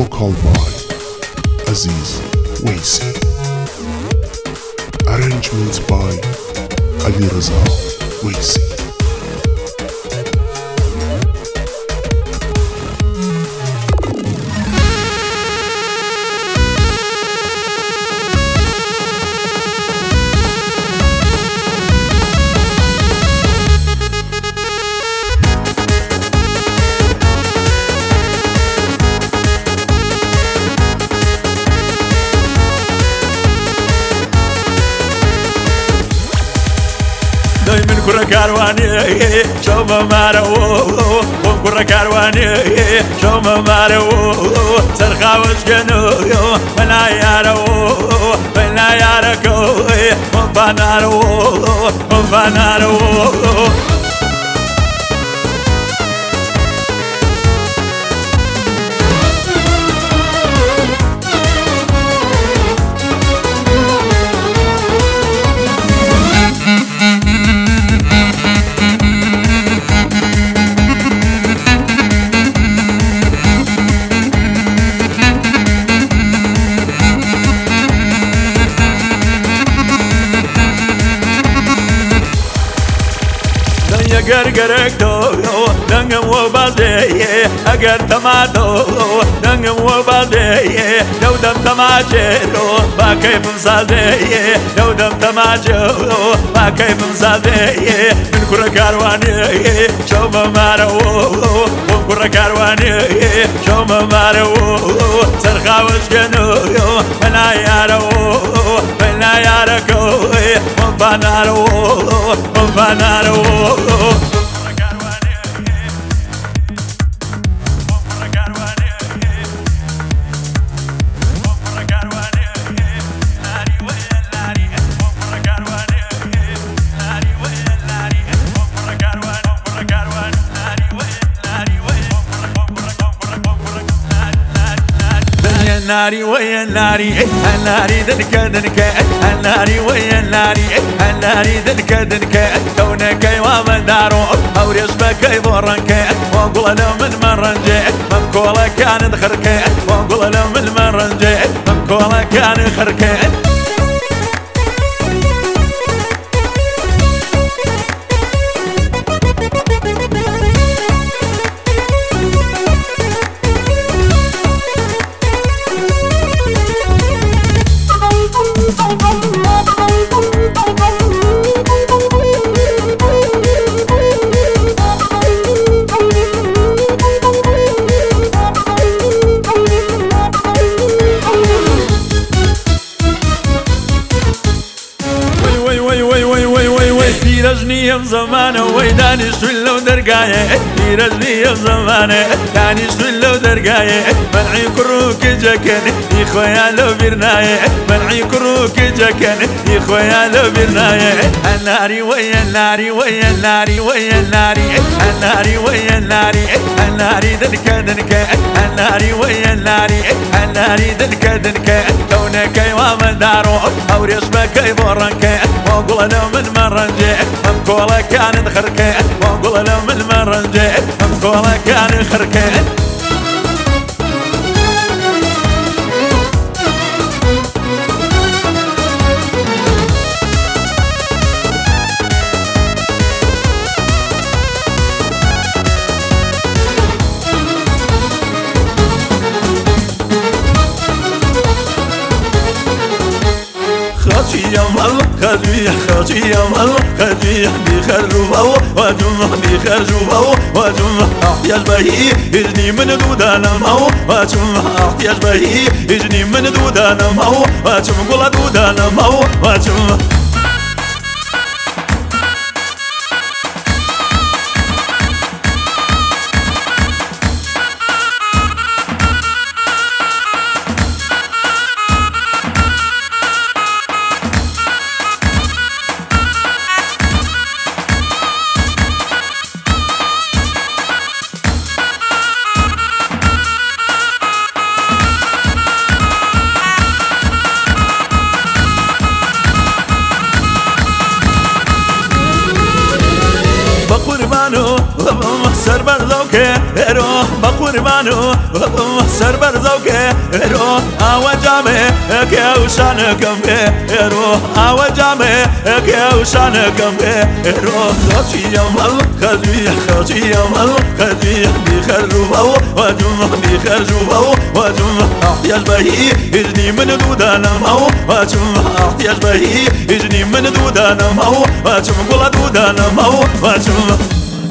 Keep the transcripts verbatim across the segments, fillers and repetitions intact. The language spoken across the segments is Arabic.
Vocal by Aziz Waisi. Arrangements by Ali Raza Waisi. من كرة كارواني شو ما مارو من كرة كارواني شو ما مارو سرخا وشكنو من عيارو من عياركو من فنارو من فنارو Agar to dangam wo balde agar tamato dangam wo balde dawdam tamajero ba kayf msade dawdam tamajero ba kayf msade min kura karwani shoma maro min kura karwani shoma maro sarkha washkanu mana yaro mana yarako min banaro min banaro ناري ويا ناري الناري دنك دنك الناري ويا ناري الناري دنك دنك كونك ومن دارو او رسمك بورنك وقول له من مرنجي من كولا كان خرك وقول له من مرنجي من كولا كان خرك رجني زمانه ويداني سلو درقايه رجني زمانه داني سلو درقايه منعي كروك جكن يا خويا لو برنايه منعي كروك جكن يا خويا لو برنايه الناري ويا الناري ويا الناري ويا الناري الناري ويا الناري الناري دنك دنك الناري ويا الناري الناري دنك دنك كونك ومن دارو او رسمك بورنك وقول له من مرنجي ام كولا كان خركه وقول له من مرنجي ام كولا كان خركه خاطي مال خاطي خاطي مال خاطي بيخرجوا وجمع بيخرجوا وجمع احتياج بهي يجني من دودانا ماو وجمع احتياج بهي يجني من دودانا ماو وجمع قول دودانا ماو وجمع سربر زوكي رو بقربانو سربر زوكي رو اوجامي كيوشان كمبي رو اوجامي كيوشان كمبي رو خشي يوم خزي خشي يوم خزي بيخرجوا وجم بيخرجوا وجم احتياج بهي اجني من دودانا مو وجم احتياج بهي اجني من دودانا مو وجم قول دودانا مو وجم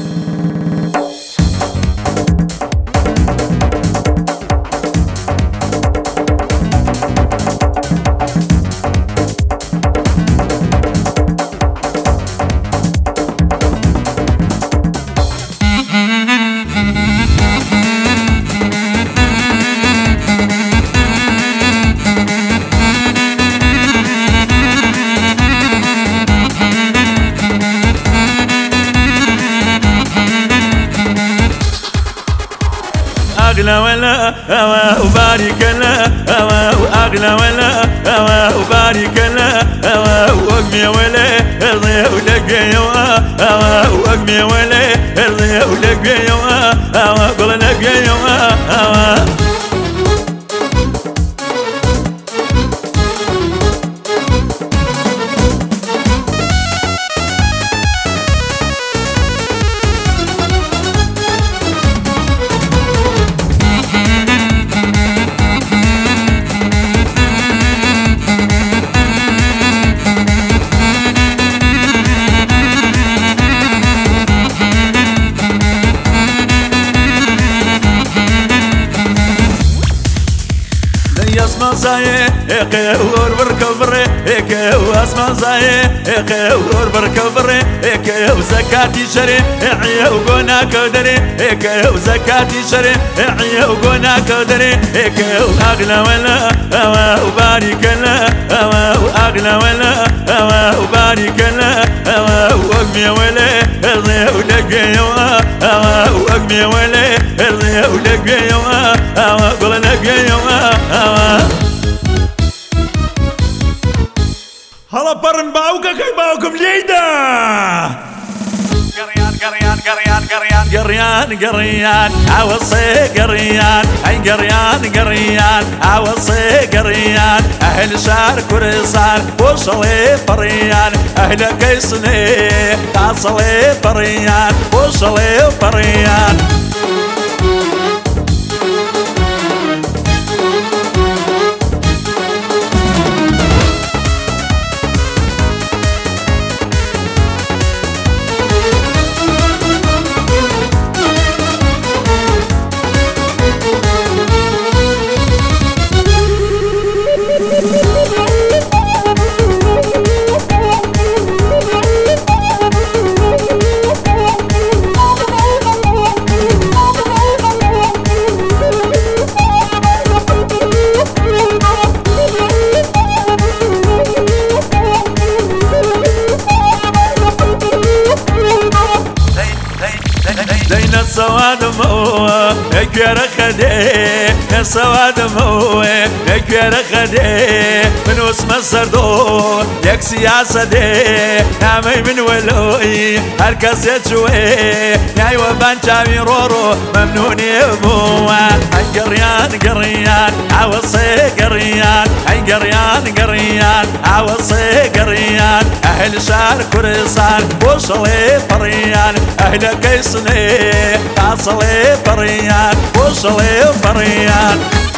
أغلى ولا هوا وبارك لا هوا وأغلى ولا هوا وبارك لا هوا وأقمي ولا ارضي ولقي يوا هوا وأقمي ولا ارضي ولقي يوا هوا قول لقي يوا هوا اسمان زايه اقور بركبر اكو اسمان زايه اقور بركبر اكو زكاتي شري عيا وقنا كدري اكو زكاتي شري عيا وقنا كدري اكو اغلى ولا هوا وبارك لا هوا واغلى ولا هوا وبارك لا هوا واقمي ولا ارضي ولقي يوا هوا واقمي ولا ارضي ولقي يوا هوا قول لقي يوا هوا هلا برن باوكا كي باوكم ليدا قريان قريان قريان قريان قريان قريان اوصي قريان اي قريان قريان اوصي قريان اهل شار كرسان وصلي فريان اهل قيسني تصلي فريان وصلي فريان لينا السواد مو اكبر خدي السواد مو اكبر خدي من اسم السردور يك سياسة دي نامي من ولوي هالكاس يتشوي ياي وبان شامي رورو ممنون يبوا اي قريان قريان عوصي قريان اي قريان قريان عوصي قريان اهل شار كرسان وصلي فريان اهل قيسني تصلي فريان وصلي فريان